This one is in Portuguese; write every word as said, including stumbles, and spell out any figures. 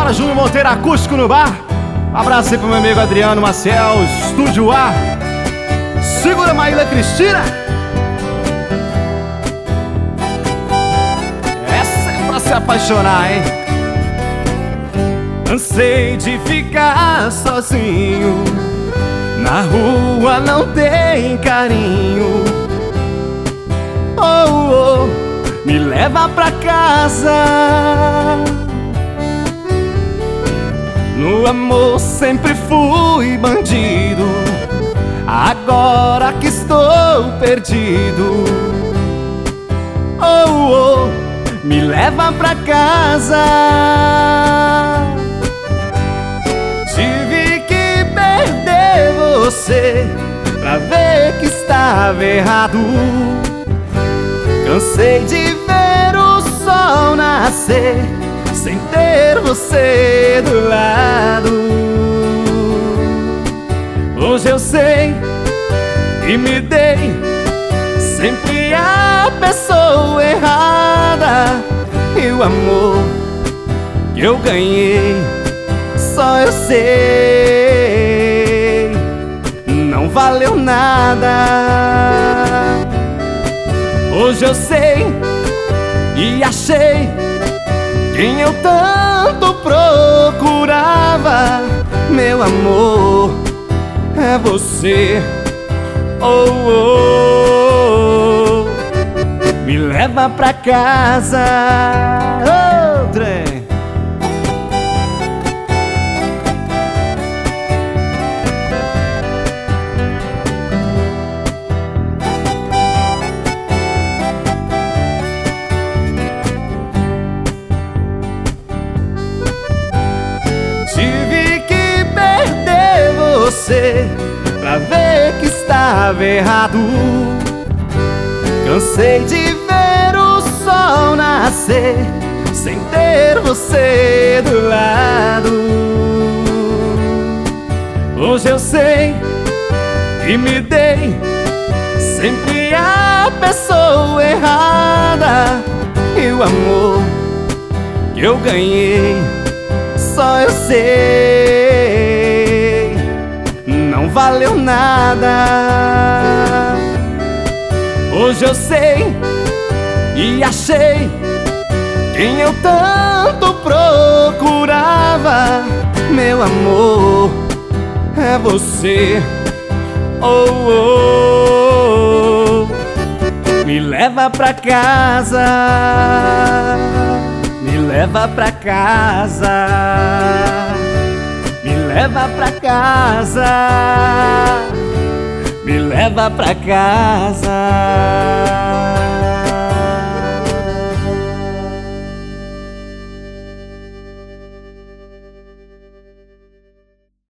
Bora, Júnior Monteiro acústico no bar. Abraço aí pro meu amigo Adriano Maciel, Estúdio A. Segura, Maíla Cristina. Essa é pra se apaixonar, hein? Cansei de ficar sozinho, na rua não tem carinho. Oh, oh, me leva pra casa. No amor sempre fui bandido, agora que estou perdido. Oh, oh, me leva pra casa. Tive que perder você pra ver que estava errado. Cansei de ver o sol nascer sem ter você do lado. Hoje eu sei que me dei sempre a pessoa errada, e o amor que eu ganhei só eu sei, não valeu nada. Hoje eu sei e achei quem eu tanto procurava. Meu amor, é você. Oh, oh, oh. Me leva pra casa. Oh, trem. Tive que perder você pra ver que estava errado. Cansei de ver o sol nascer sem ter você do lado. Hoje eu sei que me dei sempre a pessoa errada, e o amor que eu ganhei só eu sei, não valeu nada. Hoje eu sei e achei quem eu tanto procurava. Meu amor, é você. Oh, oh, oh. Me leva pra casa. Me leva pra casa. Me leva pra casa. Me leva pra casa.